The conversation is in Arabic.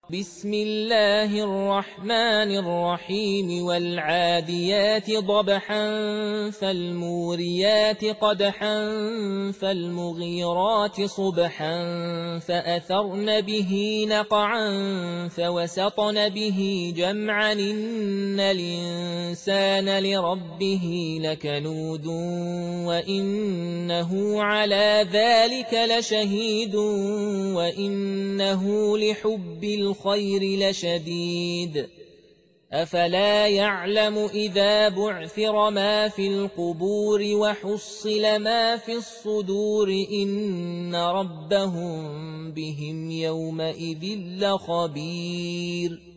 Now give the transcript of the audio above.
بسم الله الرحمن الرحيم والعاديات ضبحا فالموريات قدحا فالمغيرات صبحا فأثرن به نقعا فوسطن به جمعا إن الإنسان لربه لكنود وإنه على ذلك لشهيد وإنه لحب الخير لشديد أفلا يعلم إذا بعثر ما في القبور وحصل ما في الصدور إن ربهم بهم يومئذ لخبير